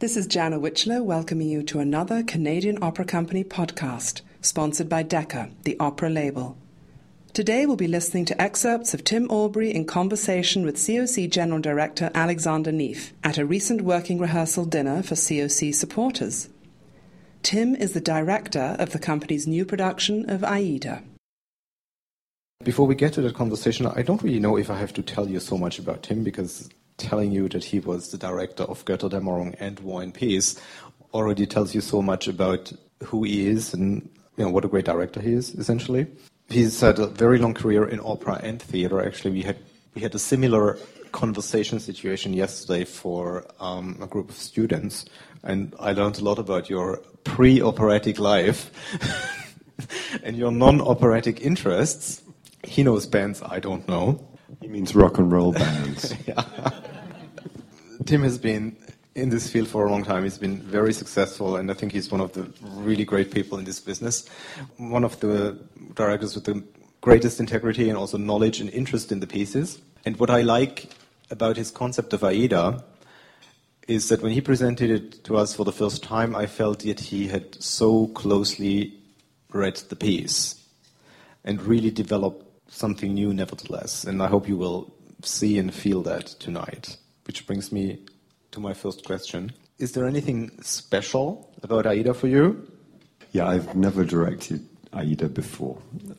This is Jana Witchler welcoming you to another Canadian Opera Company podcast, sponsored by Decca, the opera label. Today we'll be listening to excerpts of Tim Aubrey in conversation with COC General Director Alexander Neef at a recent working rehearsal dinner for COC supporters. Tim is the director of the company's new production of Aida. Before we get to that conversation, I don't really know if I have to tell you so much about Tim, because telling you that he was the director of Götterdämmerung and War and Peace already tells you so much about who he is and what a great director he is, essentially. He's had a very long career in opera and theater. Actually, we had a similar conversation situation yesterday for a group of students, and I learned a lot about your pre-operatic life and your non-operatic interests. He knows bands I don't know. He means rock and roll bands. Yeah. Tim has been in this field for a long time. He's been very successful, and I think he's one of the really great people in this business. One of the directors with the greatest integrity and also knowledge and interest in the pieces. And what I like about his concept of Aida is that when he presented it to us for the first time, I felt that he had so closely read the piece and really developed something new nevertheless. And I hope you will see and feel that tonight. Which brings me to my first question. Is there anything special about Aida for you? Yeah, I've never directed Aida before.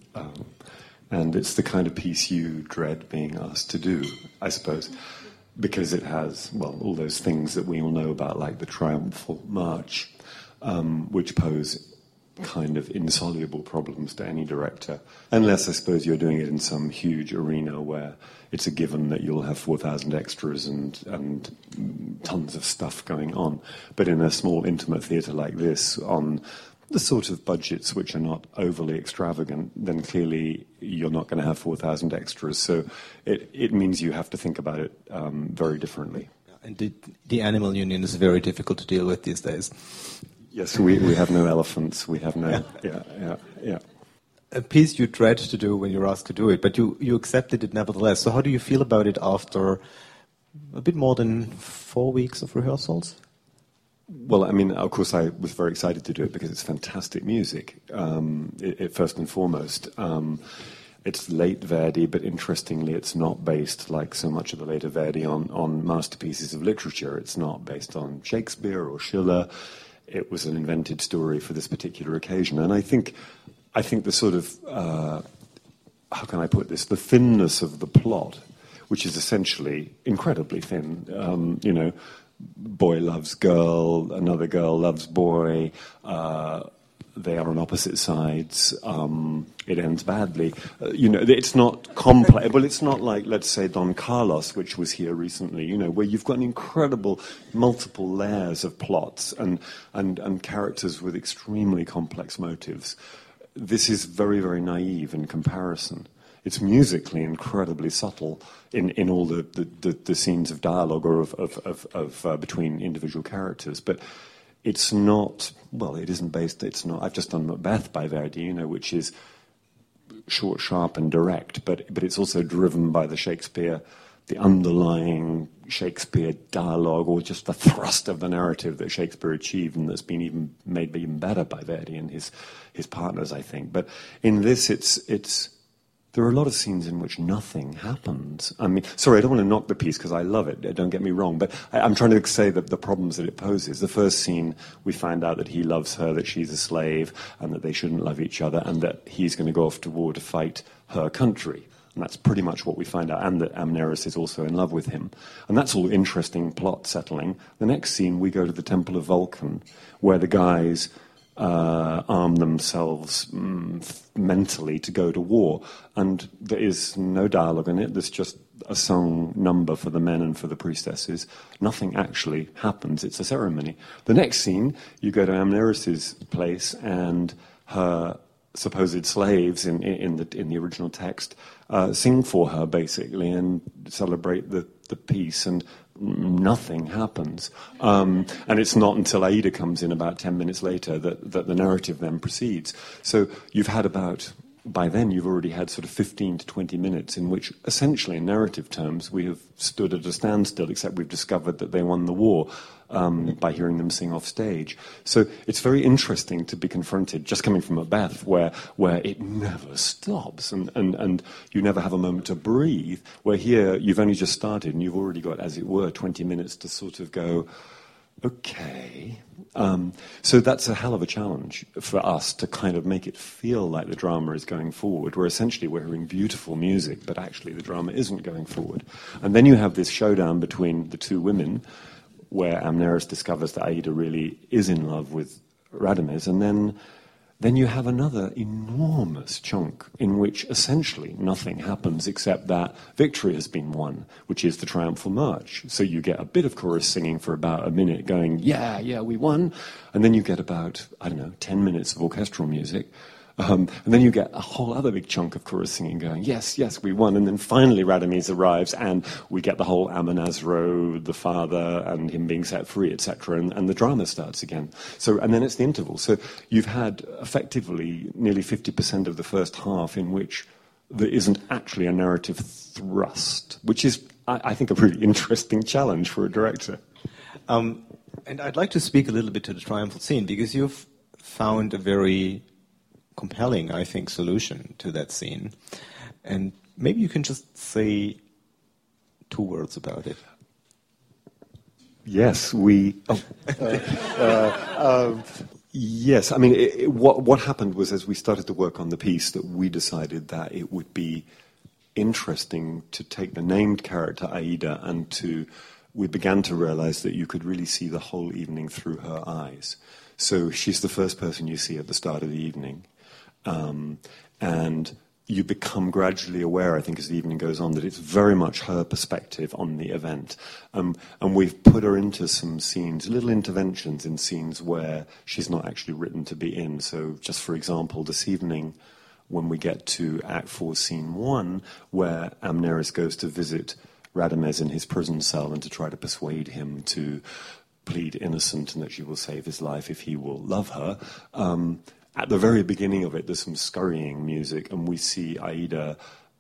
And it's the kind of piece you dread being asked to do, I suppose, because it has, all those things that we all know about, like the triumphal march, which pose kind of insoluble problems to any director, unless I suppose you're doing it in some huge arena where it's a given that you'll have 4,000 extras and tons of stuff going on. But in a small intimate theatre like this, on the sort of budgets which are not overly extravagant, then clearly you're not going to have 4,000 extras. So it means you have to think about it very differently. And the animal union is very difficult to deal with these days. Yes, we have no elephants. We have no... Yeah. A piece you dread to do when you're asked to do it, but you accepted it nevertheless. So how do you feel about it after a bit more than 4 weeks of rehearsals? Well, I mean, of course, I was very excited to do it because it's fantastic music, first and foremost. It's late Verdi, but interestingly, it's not based, like so much of the later Verdi, on masterpieces of literature. It's not based on Shakespeare or Schiller. It was an invented story for this particular occasion. And I think the sort of, how can I put this, the thinness of the plot, which is essentially incredibly thin, boy loves girl, another girl loves boy, they are on opposite sides, it ends badly. It's not complex. Well, it's not like, let's say, Don Carlos, which was here recently, where you've got an incredible multiple layers of plots and characters with extremely complex motives. This is very, very naive in comparison. It's musically incredibly subtle in all the scenes of dialogue or of between individual characters, but it's not. Well, it isn't based. It's not. I've just done Macbeth by Verdi, which is short, sharp, and direct, but it's also driven by the Shakespeare, the underlying Shakespeare dialogue, or just the thrust of the narrative that Shakespeare achieved, and that's been made even better by Verdi and his partners, I think. But in this, it's. There are a lot of scenes in which nothing happens. I mean, sorry, I don't want to knock the piece because I love it, don't get me wrong, but I'm trying to say that the problems that it poses. The first scene, we find out that he loves her, that she's a slave, and that they shouldn't love each other, and that he's going to go off to war to fight her country. And that's pretty much what we find out, and that Amneris is also in love with him. And that's all interesting plot settling. The next scene, we go to the Temple of Vulcan, where the guys arm themselves mentally to go to war, and there is no dialogue in it. There's just a song number for the men and for the priestesses. Nothing actually happens. It's a ceremony. The next scene, you go to Amneris's place, and her supposed slaves in the original text sing for her basically and celebrate the peace, and nothing happens. And it's not until Aida comes in about 10 minutes later that the narrative then proceeds. So you've had about by then you've already had sort of 15 to 20 minutes in which, essentially, in narrative terms, we have stood at a standstill, except we've discovered that they won the war by hearing them sing off stage. So it's very interesting to be confronted, just coming from Macbeth, where it never stops and you never have a moment to breathe, where here you've only just started and you've already got, as it were, 20 minutes to sort of go, okay. So that's a hell of a challenge for us to kind of make it feel like the drama is going forward, where essentially we're hearing beautiful music, but actually the drama isn't going forward. And then you have this showdown between the two women, where Amneris discovers that Aida really is in love with Radames, and then you have another enormous chunk in which essentially nothing happens except that victory has been won, which is the triumphal march. So you get a bit of chorus singing for about a minute going, yeah, we won. And then you get about, 10 minutes of orchestral music. And then you get a whole other big chunk of chorus singing going, yes, we won. And then finally Radames arrives and we get the whole Amonasro, the father, and him being set free, etc. And the drama starts again. So, and then it's the interval. So you've had effectively nearly 50% of the first half in which there isn't actually a narrative thrust, which is, I think, a really interesting challenge for a director. And I'd like to speak a little bit to the triumphal scene, because you've found a very compelling, I think, solution to that scene. And maybe you can just say 2 words about it. Yes, yes, I mean, what happened was, as we started to work on the piece, that we decided that it would be interesting to take the named character Aida and we began to realize that you could really see the whole evening through her eyes. So she's the first person you see at the start of the evening. And you become gradually aware, I think, as the evening goes on, that it's very much her perspective on the event. And we've put her into some scenes, little interventions in scenes where she's not actually written to be in. So just for example, this evening, when we get to Act 4, Scene 1, where Amneris goes to visit Radames in his prison cell and to try to persuade him to plead innocent and that she will save his life if he will love her, at the very beginning of it, there's some scurrying music, and we see Aida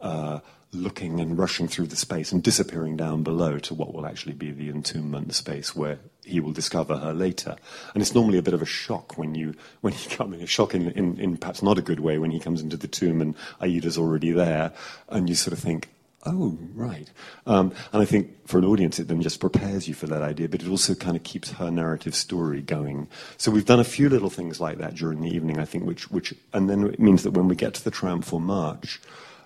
looking and rushing through the space and disappearing down below to what will actually be the entombment space where he will discover her later. And it's normally a bit of a shock when he comes in, a shock in perhaps not a good way, when he comes into the tomb and Aida's already there, and you sort of think, oh, right. And I think for an audience, it then just prepares you for that idea, but it also kind of keeps her narrative story going. So we've done a few little things like that during the evening, I think, which and then it means that when we get to the triumphal march,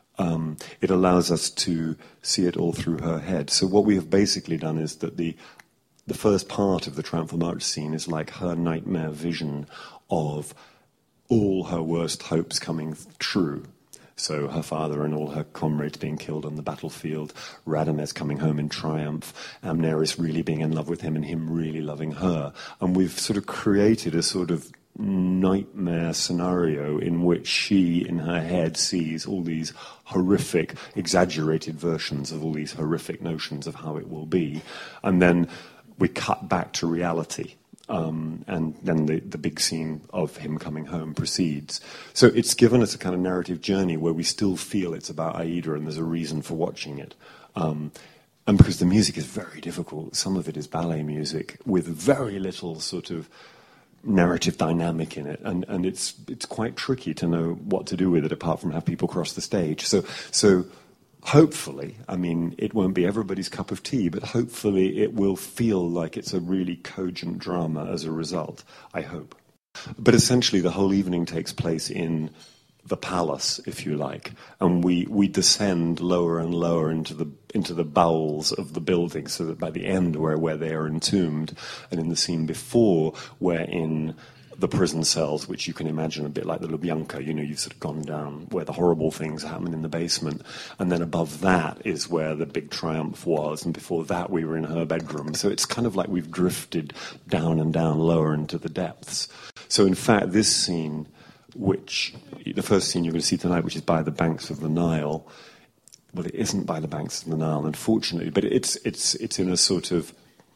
it allows us to see it all through her head. So what we have basically done is that the first part of the triumphal march scene is like her nightmare vision of all her worst hopes coming true. So her father and all her comrades being killed on the battlefield, Radames coming home in triumph, Amneris really being in love with him and him really loving her. And we've sort of created a sort of nightmare scenario in which she, in her head, sees all these horrific, exaggerated versions of all these horrific notions of how it will be. And then we cut back to reality. And then the big scene of him coming home proceeds. So it's given us a kind of narrative journey where we still feel it's about Aida and there's a reason for watching it. And because the music is very difficult, some of it is ballet music with very little sort of narrative dynamic in it, and it's quite tricky to know what to do with it apart from have people cross the stage. So hopefully, I mean, it won't be everybody's cup of tea, but hopefully it will feel like it's a really cogent drama as a result, I hope. But essentially the whole evening takes place in the palace, if you like, and we descend lower and lower into the bowels of the building, so that by the end where they are entombed, and in the scene before, we're in the prison cells, which you can imagine a bit like the Lubyanka, you've sort of gone down where the horrible things happen in the basement, and then above that is where the big triumph was, and before that we were in her bedroom. So it's kind of like we've drifted down and down lower into the depths. So in fact, this scene, which the first scene you're going to see tonight, which is by the banks of the Nile, well, it isn't by the banks of the Nile, unfortunately, but it's in a sort of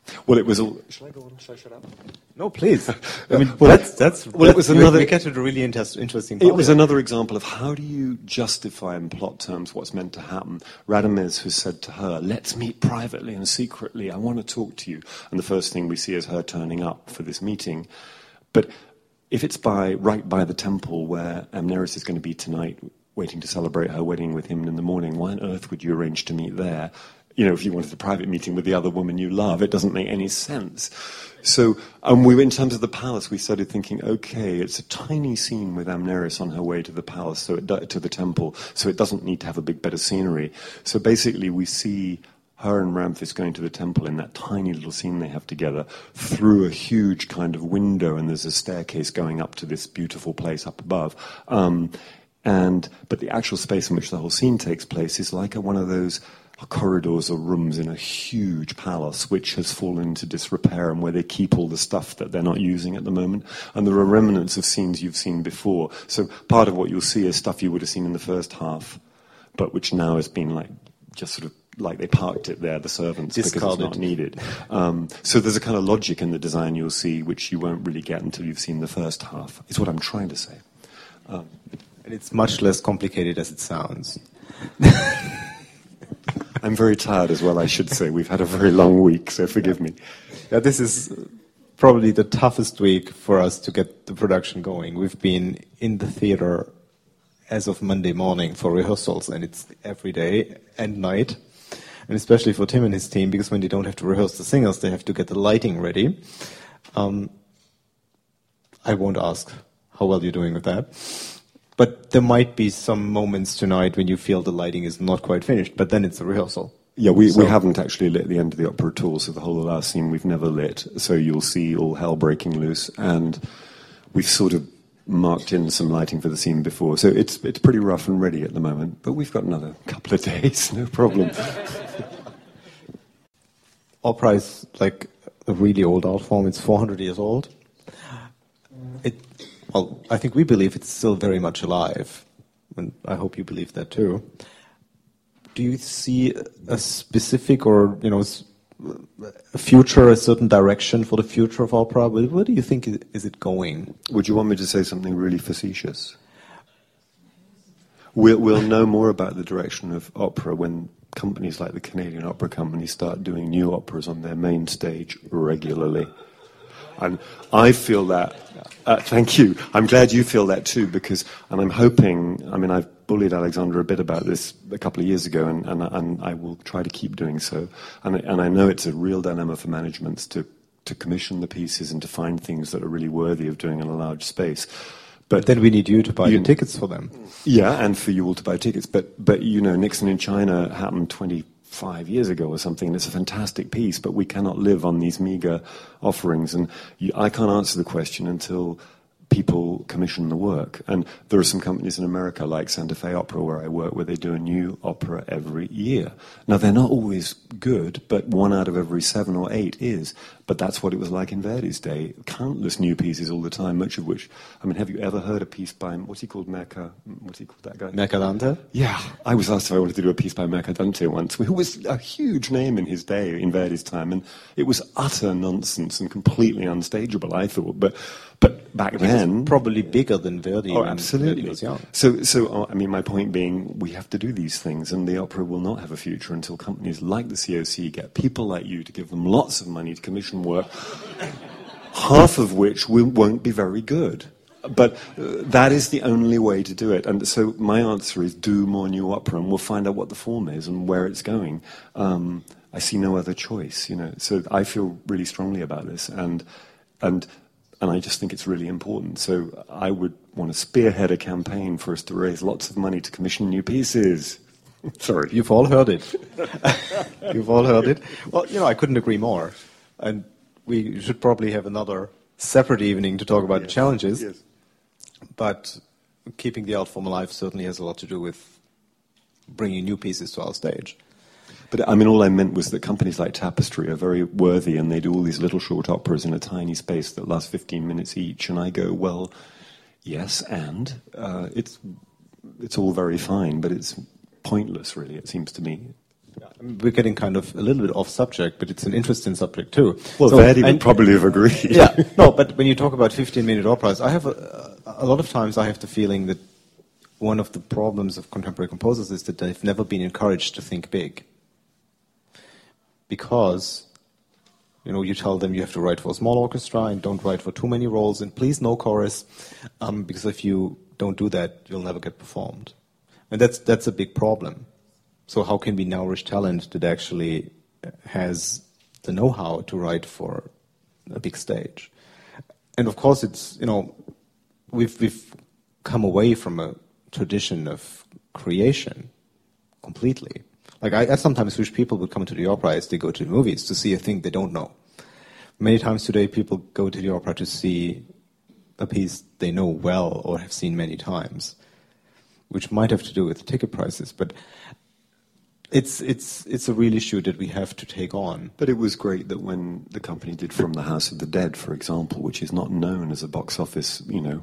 Well, it was all... Shall I go on? Shall I shut up? No, please. I mean, it was another... We get to the really interesting part. It was another example of how do you justify in plot terms what's meant to happen. Radamez has said to her, let's meet privately and secretly. I want to talk to you. And the first thing we see is her turning up for this meeting. But if it's right by the temple where Amneris is going to be tonight, waiting to celebrate her wedding with him in the morning, why on earth would you arrange to meet there? You know, if you wanted a private meeting with the other woman you love, it doesn't make any sense. So, in terms of the palace, we started thinking, okay, it's a tiny scene with Amneris on her way to the palace, to the temple, so it doesn't need to have a big bit of scenery. So basically, we see her and Ramthis going to the temple in that tiny little scene they have together through a huge kind of window, and there's a staircase going up to this beautiful place up above. But the actual space in which the whole scene takes place is like one of those corridors or rooms in a huge palace which has fallen into disrepair and where they keep all the stuff that they're not using at the moment. And there are remnants of scenes you've seen before. So part of what you'll see is stuff you would have seen in the first half, but which now has been just sort of like they parked it there, the servants, discarded, because it's not needed. So there's a kind of logic in the design you'll see which you won't really get until you've seen the first half, is what I'm trying to say. And it's much less complicated as it sounds. I'm very tired as well, I should say. We've had a very long week, so forgive me. Yeah, this is probably the toughest week for us to get the production going. We've been in the theater as of Monday morning for rehearsals, and it's every day and night. And especially for Tim and his team, because when they don't have to rehearse the singers, they have to get the lighting ready. I won't ask how well you're doing with that. But there might be some moments tonight when you feel the lighting is not quite finished, but then it's a rehearsal. Yeah, we haven't actually lit the end of the opera at all, so the whole of the last scene we've never lit. So you'll see all hell breaking loose, and we've sort of marked in some lighting for the scene before. So it's pretty rough and ready at the moment, but we've got another couple of days, no problem. Opera is like a really old art form. It's 400 years old. Well, I think we believe it's still very much alive, and I hope you believe that too. Do you see a specific or, a future, a certain direction for the future of opera? Where do you think is it going? Would you want me to say something really facetious? We'll know more about the direction of opera when companies like the Canadian Opera Company start doing new operas on their main stage regularly. And I feel that, thank you, I'm glad you feel that too, because, and I'm hoping, I've bullied Alexandra a bit about this a couple of years ago, and I will try to keep doing so. And I know it's a real dilemma for managements to commission the pieces and to find things that are really worthy of doing in a large space. But then we need you to buy the tickets for them. Yeah, and for you all to buy tickets. But Nixon in China happened 25 years ago or something, and it's a fantastic piece, but we cannot live on these meager offerings. And I can't answer the question until people commission the work. And there are some companies in America like Santa Fe Opera where I work where they do a new opera every year. Now, they're not always good, but 1 out of every 7 or 8 is. But that's what it was like in Verdi's day. Countless new pieces all the time, much of which, have you ever heard a piece by, what's he called, that guy? Mercadante? Yeah, I was asked if I wanted to do a piece by Mercadante once, who was a huge name in his day, in Verdi's time, and it was utter nonsense and completely unstageable, I thought. But back then, probably bigger than Verdi. Oh, absolutely. Verdi was young. So my point being, we have to do these things, and the opera will not have a future until companies like the COC get people like you to give them lots of money to commission work, half of which won't be very good. But that is the only way to do it. And so my answer is do more new opera, and we'll find out what the form is and where it's going. I see no other choice, So I feel really strongly about this, and I just think it's really important. So I would want to spearhead a campaign for us to raise lots of money to commission new pieces. Sorry. You've all heard it. You've all heard it. Well, I couldn't agree more. And we should probably have another separate evening to talk about the challenges. Yes. But keeping the art form alive certainly has a lot to do with bringing new pieces to our stage. But all I meant was that companies like Tapestry are very worthy, and they do all these little short operas in a tiny space that last 15 minutes each. And I go, well, yes, and it's all very fine, but it's pointless, really, it seems to me. We're getting kind of a little bit off subject, but it's an interesting subject too. Well, Verdi would probably have agreed. Yeah, no, but when you talk about 15-minute operas, I have a lot of times I have the feeling that one of the problems of contemporary composers is that they've never been encouraged to think big. Because, you tell them you have to write for a small orchestra and don't write for too many roles and please no chorus, because if you don't do that, you'll never get performed. And that's a big problem. So how can we nourish talent that actually has the know-how to write for a big stage? And of course, it's, we've come away from a tradition of creation completely. Like I sometimes wish people would come to the opera as they go to the movies to see a thing they don't know. Many times today, people go to the opera to see a piece they know well or have seen many times, which might have to do with ticket prices, but it's a real issue that we have to take on. But it was great that when the company did From the House of the Dead, for example, which is not known as a box office,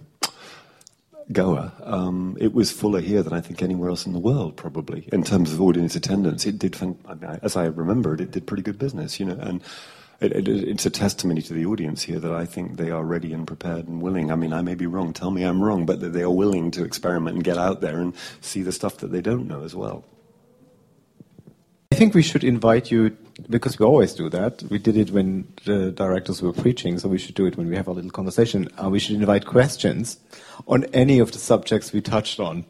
goer, it was fuller here than I think anywhere else in the world, probably, in terms of audience attendance. It did, as I remember it did pretty good business, and it's a testimony to the audience here that I think they are ready and prepared and willing. I mean, I may be wrong, tell me I'm wrong, but that they are willing to experiment and get out there and see the stuff that they don't know as well. I think we should invite you, because we always do that. We did it when the directors were preaching, so we should do it when we have a little conversation. We should invite questions on any of the subjects we touched on.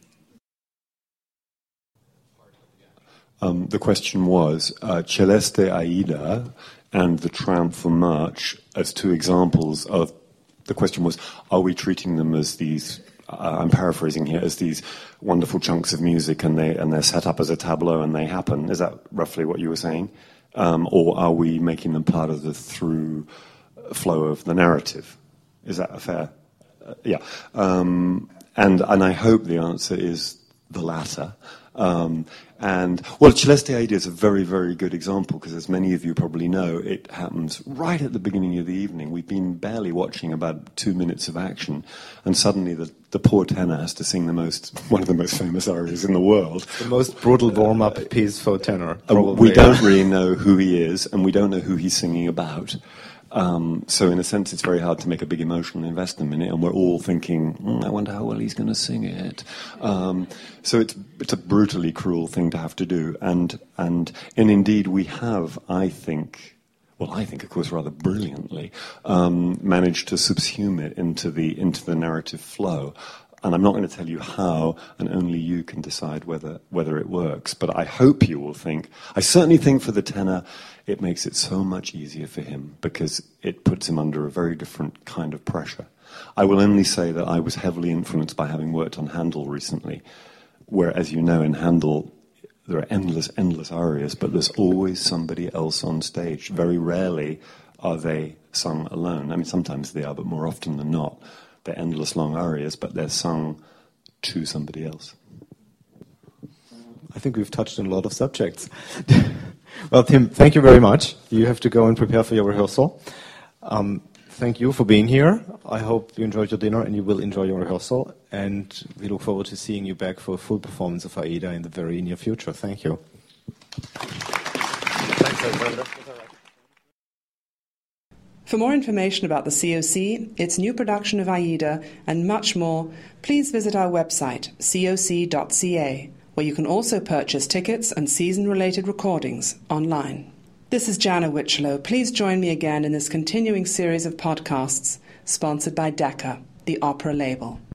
The question was, Celeste Aida and the Triumphal March as two examples of, the question was, are we treating them as these, I'm paraphrasing here, as these wonderful chunks of music and they're set up as a tableau and they happen? Is that roughly what you were saying? Or are we making them part of the through flow of the narrative? Is that a fair? Yeah. And I hope the answer is the latter. Celeste Aida is a very, very good example because, as many of you probably know, it happens right at the beginning of the evening. We've been barely watching about 2 minutes of action, and suddenly the poor tenor has to sing one of the most famous arias in the world. The most brutal warm-up piece for tenor. We don't really know who he is, and we don't know who he's singing about. So in a sense, it's very hard to make a big emotional investment in it, and we're all thinking, I wonder how well he's going to sing it. So it's a brutally cruel thing to have to do, and indeed we have, I think, of course, rather brilliantly, managed to subsume it into the narrative flow. And I'm not going to tell you how, and only you can decide whether it works. But I hope you will think, I certainly think for the tenor, it makes it so much easier for him because it puts him under a very different kind of pressure. I will only say that I was heavily influenced by having worked on Handel recently, where, as you know, in Handel, there are endless arias, but there's always somebody else on stage. Very rarely are they sung alone. I mean, sometimes they are, but more often than not, they're endless long arias, but they're sung to somebody else. I think we've touched on a lot of subjects. Well, Tim, thank you very much. You have to go and prepare for your rehearsal. Thank you for being here. I hope you enjoyed your dinner and you will enjoy your rehearsal. And we look forward to seeing you back for a full performance of Aida in the very near future. Thank you. Thanks, Alexander. For more information about the COC, its new production of Aida, and much more, please visit our website, coc.ca, where you can also purchase tickets and season-related recordings online. This is Jana Witchlow. Please join me again in this continuing series of podcasts sponsored by Decca, the opera label.